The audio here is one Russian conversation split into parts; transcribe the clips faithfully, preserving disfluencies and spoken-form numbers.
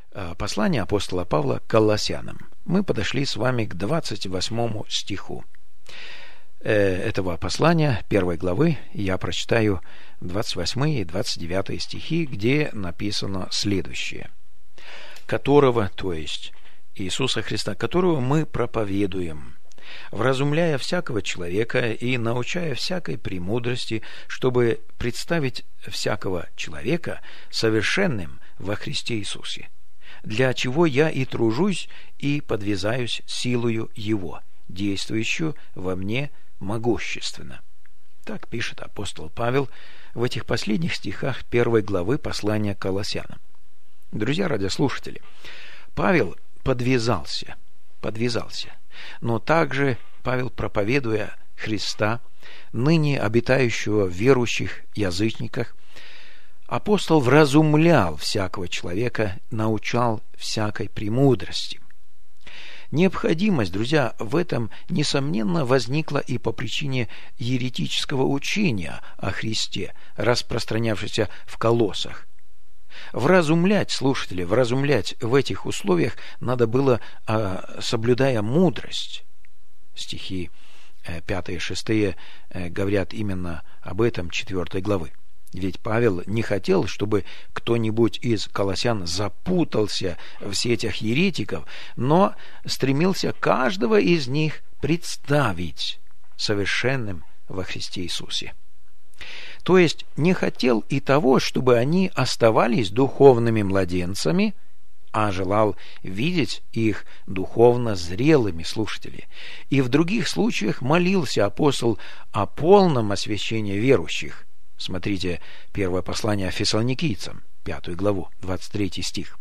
Послание апостола Павла к Колоссянам. Мы подошли с вами к двадцать восьмому стиху этого послания, первой главы. Я прочитаю двадцать восьмой и двадцать девятый стихи, где написано следующее. «Которого, то есть Иисуса Христа, которого мы проповедуем, вразумляя всякого человека и научая всякой премудрости, чтобы представить всякого человека совершенным во Христе Иисусе, для чего я и тружусь, и подвязаюсь силою Его, действующую во мне могущественно». Так пишет апостол Павел в этих последних стихах первой главы послания к Колоссянам. Друзья радиослушатели, Павел подвязался, подвязался, но также Павел, проповедуя Христа, ныне обитающего в верующих язычниках, апостол вразумлял всякого человека, научал всякой премудрости. Необходимость, друзья, в этом, несомненно, возникла и по причине еретического учения о Христе, распространявшегося в Колоссах. Вразумлять, слушатели, вразумлять в этих условиях надо было, соблюдая мудрость. Стихи пятые и шестые говорят именно об этом четвертой главы. Ведь Павел не хотел, чтобы кто-нибудь из колоссян запутался в сетях еретиков, но стремился каждого из них представить совершенным во Христе Иисусе. То есть не хотел и того, чтобы они оставались духовными младенцами, а желал видеть их духовно зрелыми, слушатели. И в других случаях молился апостол о полном освящении верующих. Смотрите первое послание Фессалоникийцам, пятую главу, двадцать третий стих.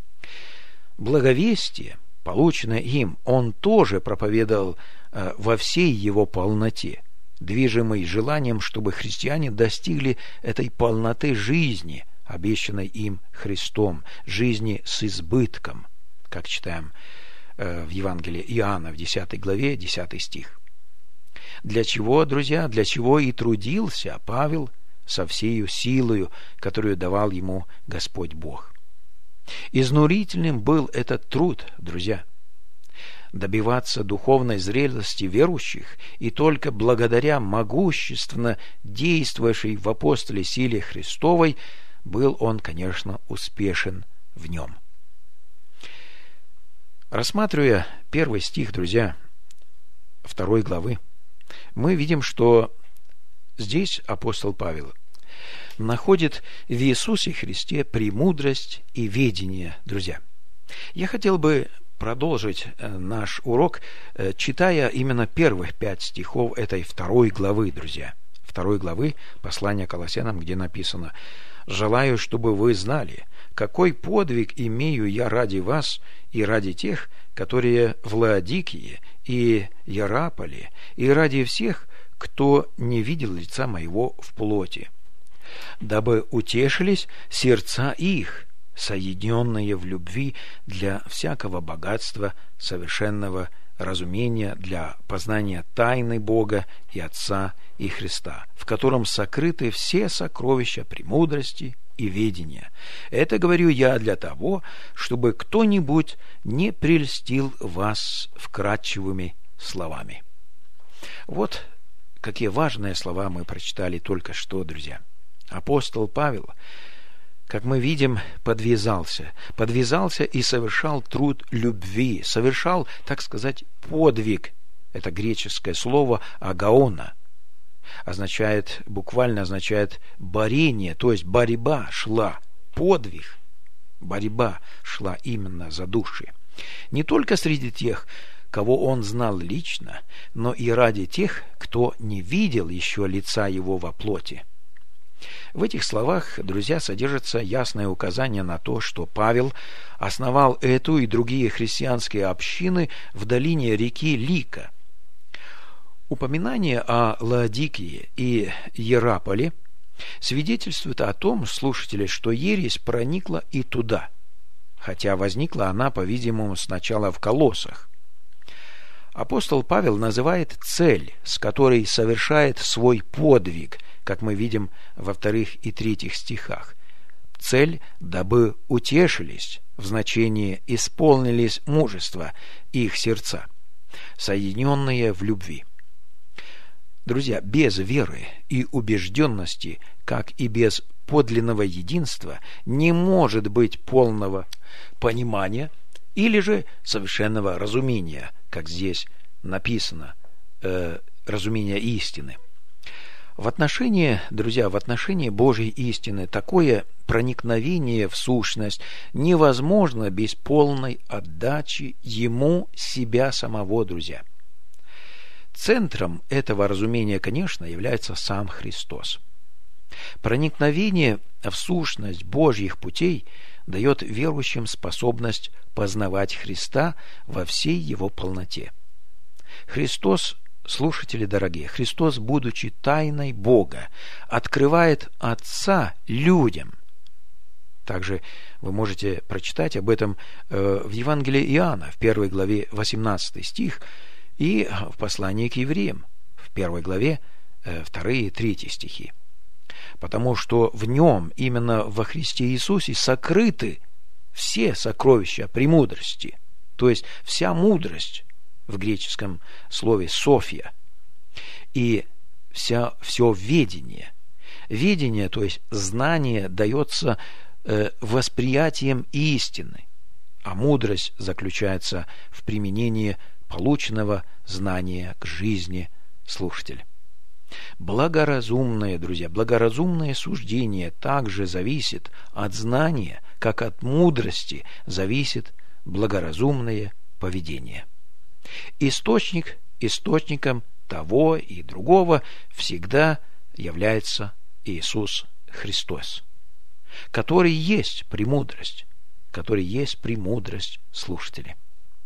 Благовестие, полученное им, он тоже проповедовал э, во всей его полноте, движимый желанием, чтобы христиане достигли этой полноты жизни, обещанной им Христом, жизни с избытком, как читаем э, в Евангелии Иоанна в десятой главе, десятый стих. Для чего, друзья, для чего и трудился Павел со всею силою, которую давал ему Господь Бог. Изнурительным был этот труд, друзья. Добиваться духовной зрелости верующих, и только благодаря могущественно действовавшей в апостоле силе Христовой был он, конечно, успешен в нем. Рассматривая первый стих, друзья, второй главы, мы видим, что здесь апостол Павел находит в Иисусе Христе премудрость и ведение, друзья. Я хотел бы продолжить наш урок, читая именно первых пять стихов этой второй главы, друзья. Второй главы послания Колоссянам, где написано: «Желаю, чтобы вы знали, какой подвиг имею я ради вас и ради тех, которые в Лаодикии и Иераполе, и ради всех, кто не видел лица моего в плоти, дабы утешились сердца их, соединенные в любви для всякого богатства совершенного разумения, для познания тайны Бога и Отца и Христа, в котором сокрыты все сокровища премудрости и ведения. Это говорю я для того, чтобы кто-нибудь не прельстил вас вкрадчивыми словами». Вот какие важные слова мы прочитали только что, друзья. Апостол Павел, как мы видим, подвязался. Подвязался и совершал труд любви, совершал, так сказать, подвиг. Это греческое слово «агаона». Означает, буквально означает борение, то есть борьба шла, подвиг, борьба шла именно за души. Не только среди тех, кого он знал лично, но и ради тех, кто не видел еще лица его во плоти. В этих словах, друзья, содержится ясное указание на то, что Павел основал эту и другие христианские общины в долине реки Лика. Упоминание о Лаодикии и Иераполе свидетельствует о том, слушатели, что ересь проникла и туда, хотя возникла она, по-видимому, сначала в Колоссах. Апостол Павел называет цель, с которой совершает свой подвиг, как мы видим во вторых и третьих стихах. Цель, дабы утешились в значении «исполнились мужества их сердца», соединенные в любви. Друзья, без веры и убежденности, как и без подлинного единства, не может быть полного понимания или же совершенного разумения, как здесь написано, э, разумения истины. В отношении, друзья, в отношении Божьей истины такое проникновение в сущность невозможно без полной отдачи Ему себя самого, друзья. Центром этого разумения, конечно, является сам Христос. Проникновение в сущность Божьих путей дает верующим способность познавать Христа во всей Его полноте. Христос, слушатели дорогие, Христос, будучи тайной Бога, открывает Отца людям. Также вы можете прочитать об этом в Евангелии Иоанна, в первой главе восемнадцатый стих, и в послании к евреям, в первой главе второй и третий стихи. Потому что в Нем, именно во Христе Иисусе, сокрыты все сокровища премудрости, то есть вся мудрость, в греческом слове «софия», и вся, все ведение. Ведение, то есть знание, дается э, восприятием истины, а мудрость заключается в применении полученного знания к жизни слушателя. Благоразумное, друзья, благоразумное суждение также зависит от знания, как от мудрости зависит благоразумное поведение. Источник, источником того и другого всегда является Иисус Христос, который есть премудрость, который есть премудрость слушателя.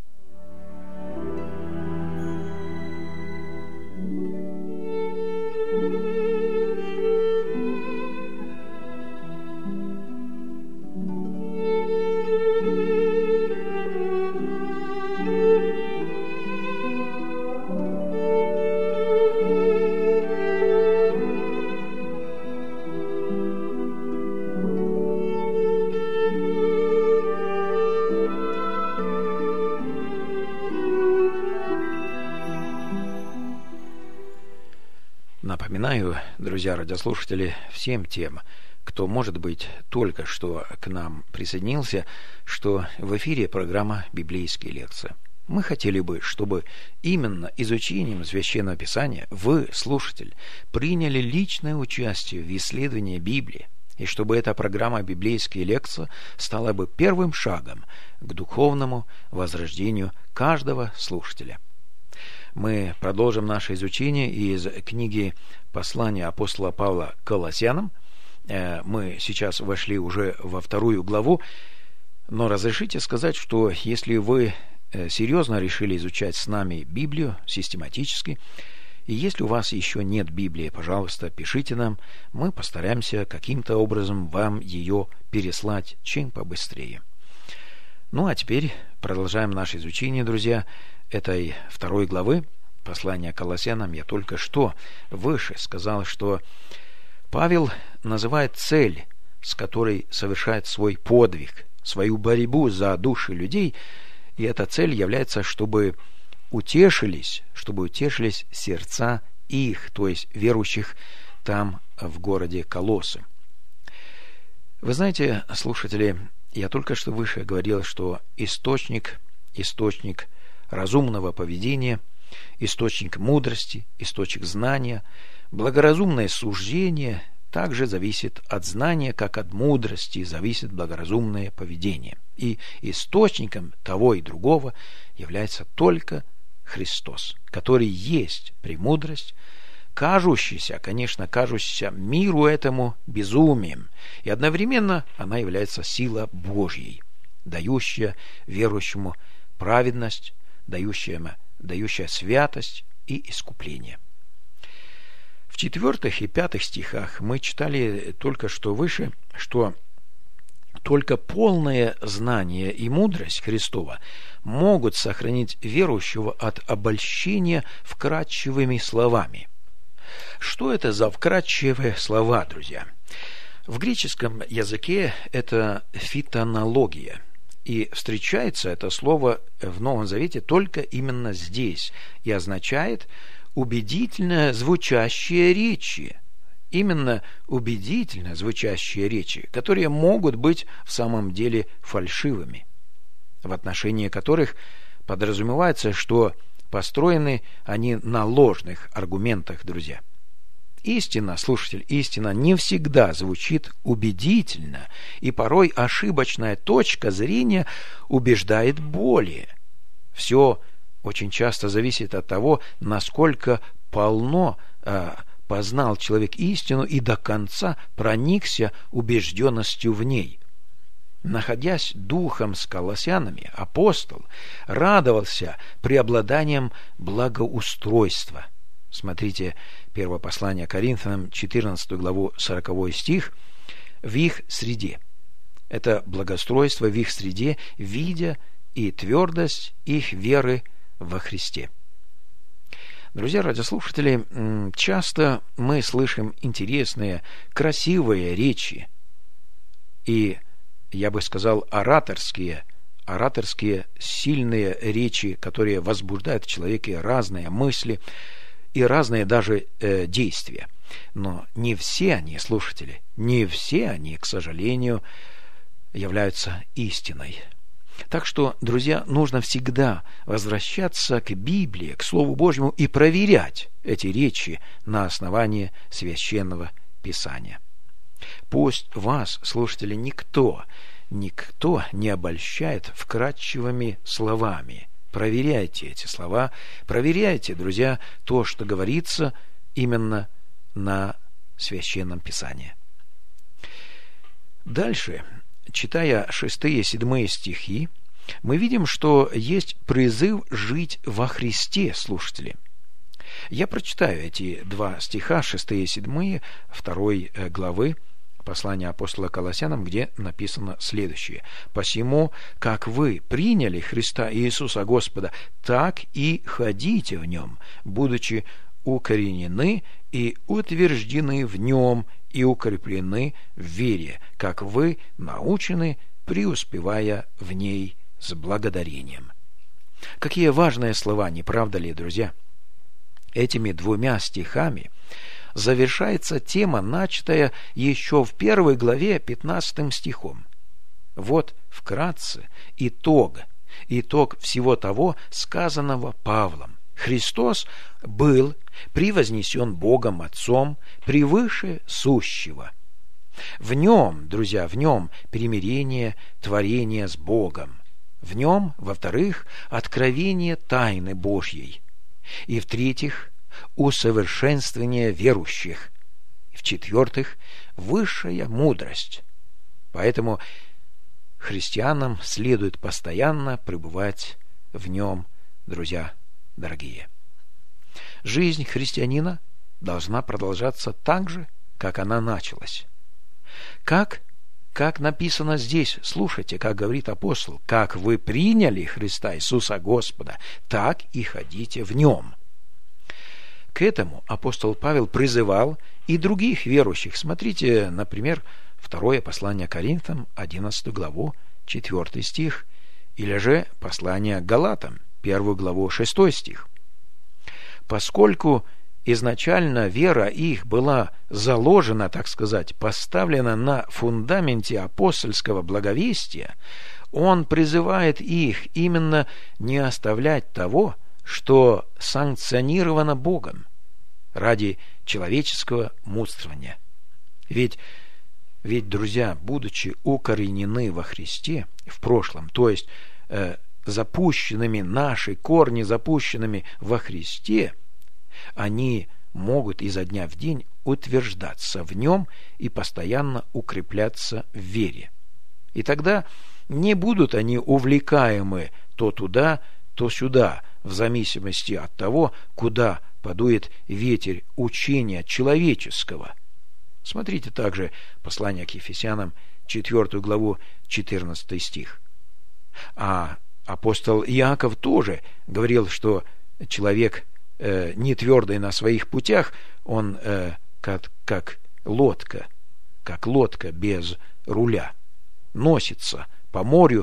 Напоминаю, друзья радиослушатели, всем тем, кто, может быть, только что к нам присоединился, что в эфире программа «Библейские лекции». Мы хотели бы, чтобы именно изучением Священного Писания вы, слушатель, приняли личное участие в исследовании Библии, и чтобы эта программа «Библейские лекции» стала бы первым шагом к духовному возрождению каждого слушателя. Мы продолжим наше изучение из книги послания апостола Павла к Колоссянам. Мы сейчас вошли уже во вторую главу, но разрешите сказать, что если вы серьезно решили изучать с нами Библию систематически, и если у вас еще нет Библии, пожалуйста, пишите нам, мы постараемся каким-то образом вам ее переслать чем побыстрее. Ну а теперь продолжаем наше изучение, друзья, этой второй главы послания к Колоссянам. Я только что выше сказал, что Павел называет цель, с которой совершает свой подвиг, свою борьбу за души людей, и эта цель является, чтобы утешились, чтобы утешились сердца их, то есть верующих там в городе Колоссы. Вы знаете, слушатели, я только что выше говорил, что источник, источник разумного поведения, источник мудрости, источник знания, благоразумное суждение также зависит от знания, как от мудрости зависит благоразумное поведение. И источником того и другого является только Христос, который есть премудрость, кажущаяся, конечно, кажущаяся миру этому безумием, и одновременно она является сила Божьей, дающая верующему праведность, дающая, дающая святость и искупление. В четвертых и пятых стихах мы читали только что выше, что только полное знание и мудрость Христова могут сохранить верующего от обольщения вкрадчивыми словами. Что это за вкрадчивые слова, друзья? В греческом языке это фитонология. И встречается это слово в Новом Завете только именно здесь и означает убедительно звучащие речи. Именно убедительно звучащие речи, которые могут быть в самом деле фальшивыми, в отношении которых подразумевается, что построены они на ложных аргументах, друзья. Истина, слушатель, истина не всегда звучит убедительно, и порой ошибочная точка зрения убеждает более. Все очень часто зависит от того, насколько полно э, познал человек истину и до конца проникся убежденностью в ней. Находясь духом с колоссянами, апостол радовался преобладанием благоустройства. Смотрите, первое послание Коринфянам, четырнадцатую главу, сороковой стих. В их среде. Это благоустройство в их среде, видя и твердость их веры во Христе. Друзья радиослушатели, часто мы слышим интересные, красивые речи и, я бы сказал, ораторские, ораторские сильные речи, которые возбуждают в человеке разные мысли и разные даже э, действия. Но не все они, слушатели, не все они, к сожалению, являются истиной. Так что, друзья, нужно всегда возвращаться к Библии, к Слову Божьему и проверять эти речи на основании Священного Писания. Пусть вас, слушатели, никто, никто не обольщает вкрадчивыми словами. Проверяйте эти слова, проверяйте, друзья, то, что говорится именно на Священном Писании. Дальше, читая шестые и седьмые стихи, мы видим, что есть призыв жить во Христе, слушатели. Я прочитаю эти два стиха, шестые и седьмые, второй главы послания апостола Колоссянам, где написано следующее: «Посему, как вы приняли Христа Иисуса Господа, так и ходите в Нем, будучи укоренены и утверждены в Нем и укреплены в вере, как вы научены, преуспевая в ней с благодарением». Какие важные слова, не правда ли, друзья? Этими двумя стихами завершается тема, начатая еще в первой главе пятнадцатым стихом. Вот вкратце итог, итог всего того, сказанного Павлом. Христос был превознесен Богом Отцом превыше сущего. В Нем, друзья, в Нем примирение творения с Богом. В Нем, во-вторых, откровение тайны Божьей. И в-третьих, усовершенствование верующих. И в-четвертых, высшая мудрость. Поэтому христианам следует постоянно пребывать в Нем, друзья дорогие. Жизнь христианина должна продолжаться так же, как она началась. Как, как написано здесь, слушайте, как говорит апостол: «Как вы приняли Христа Иисуса Господа, так и ходите в Нем». К этому апостол Павел призывал и других верующих. Смотрите, например, второе послание Коринфянам, одиннадцатую главу, четвертый стих, или же послание Галатам, первую главу, шестой стих. Поскольку изначально вера их была заложена, так сказать, поставлена на фундаменте апостольского благовестия, он призывает их именно не оставлять того, что санкционировано Богом, ради человеческого мудствования. Ведь, ведь, друзья, будучи укоренены во Христе в прошлом, то есть э, запущенными, наши корни запущенными во Христе, они могут изо дня в день утверждаться в Нем и постоянно укрепляться в вере. И тогда не будут они увлекаемы то туда, то сюда, в зависимости от того, куда подует ветер учения человеческого. Смотрите также послание к Ефесянам, четвертую главу, четырнадцатый стих. А апостол Иаков тоже говорил, что человек э, не твердый на своих путях, он э, как, как лодка, как лодка без руля, носится по морю,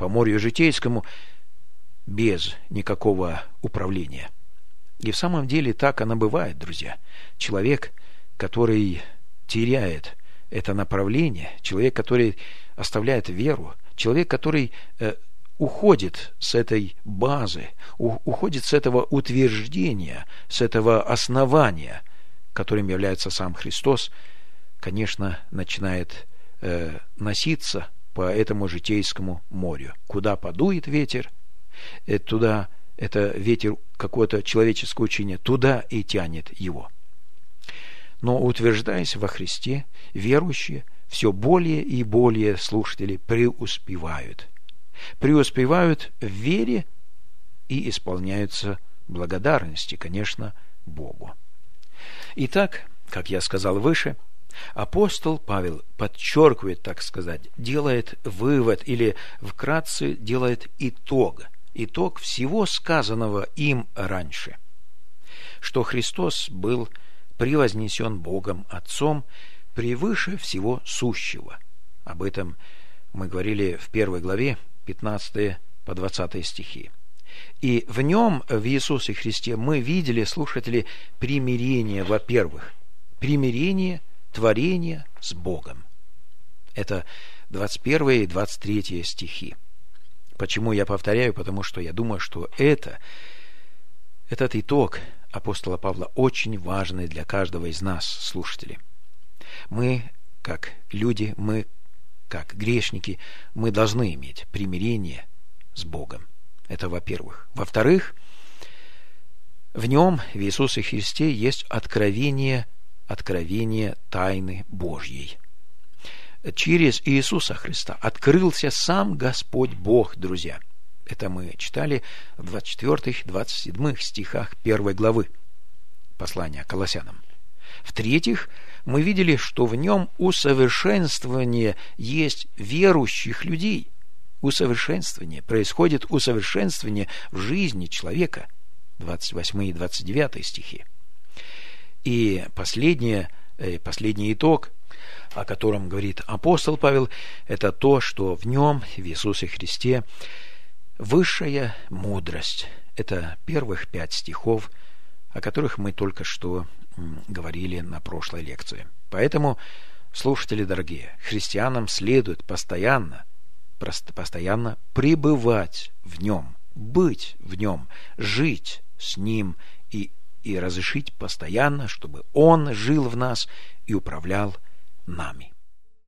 по морю житейскому без никакого управления. И в самом деле так оно бывает, друзья. Человек, который теряет это направление, человек, который оставляет веру, человек, который э, уходит с этой базы, у, уходит с этого утверждения, с этого основания, которым является сам Христос, конечно, начинает э, носиться по этому житейскому морю. Куда подует ветер, э, туда это ветер какое-то человеческое учение, туда и тянет его. Но, утверждаясь во Христе, верующие все более и более слушатели преуспевают. Преуспевают в вере и исполняются благодарности, конечно, Богу. Итак, как я сказал выше, апостол Павел подчеркивает, так сказать, делает вывод или вкратце делает итог, итог всего сказанного им раньше, что Христос был превознесен Богом Отцом превыше всего сущего. Об этом мы говорили в первой главе, пятнадцатый по двадцатый стихи. И в нем, в Иисусе Христе, мы видели, слушатели, примирение, во-первых, примирение творения с Богом. Это двадцать первый и двадцать третий стихи. Почему я повторяю? Потому что я думаю, что это, этот итог апостола Павла очень важный для каждого из нас, слушателей. Мы, как люди, мы, как грешники, мы должны иметь примирение с Богом. Это во-первых. Во-вторых, в нем, в Иисусе Христе, есть откровение, откровение тайны Божьей. Через Иисуса Христа открылся сам Господь Бог, друзья. Это мы читали в двадцать четвёртом — двадцать седьмом стихах первой главы послания Колоссянам. В-третьих, мы видели, что в нем усовершенствование есть верующих людей. Усовершенствование, происходит усовершенствование в жизни человека. двадцать восьмой и двадцать девятый стихи. И последнее, последний итог, о котором говорит апостол Павел, это то, что в нем, в Иисусе Христе, высшая мудрость. Это первых пять стихов, о которых мы только что говорили на прошлой лекции. Поэтому, слушатели дорогие, христианам следует постоянно, постоянно пребывать в нем, быть в нем, жить с ним и, и разрешить постоянно, чтобы он жил в нас и управлял нами.